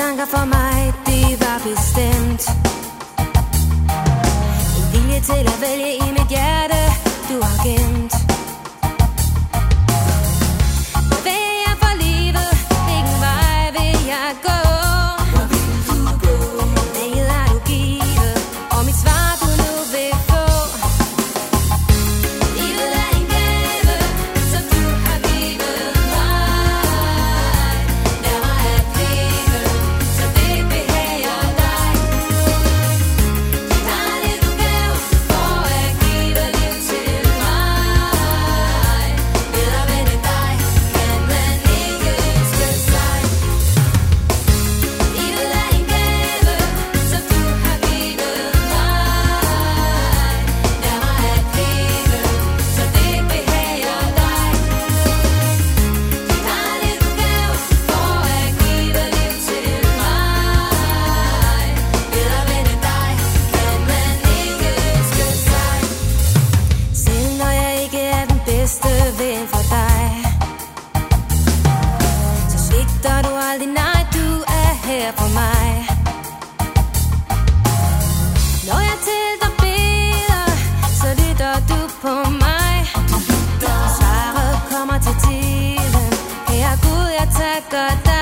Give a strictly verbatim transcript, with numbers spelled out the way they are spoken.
tanker for mig, det var bestemt. En vilje til at vælge i mit hjerte, du har gemt. Hvad vil jeg for livet? Hvilken vej vil jeg gå? Hvor vil du gå? Hvilket har du givet? Og mit svar du nu vil få. Livet er en gave, som du har givet mig. Lad mig at leve, så det behager dig. Dejligt du gav for at give liv til mig. Bedre ven end dig kan man ikke ønske sig. Livet er en gave, som du har givet mig. Lad mig at leve, så det behager dig. Dejligt du gav for at give liv til mig. Bedre ven end dig kan man ikke ønske sig. Selv når jeg ikke er den bedste ven for dig, så svigter du aldrig, nej, du er her for mig. Når jeg til dig beder, så lytter du på mig. Svaret kommer til tiden. Kære Gud, jeg takker dig.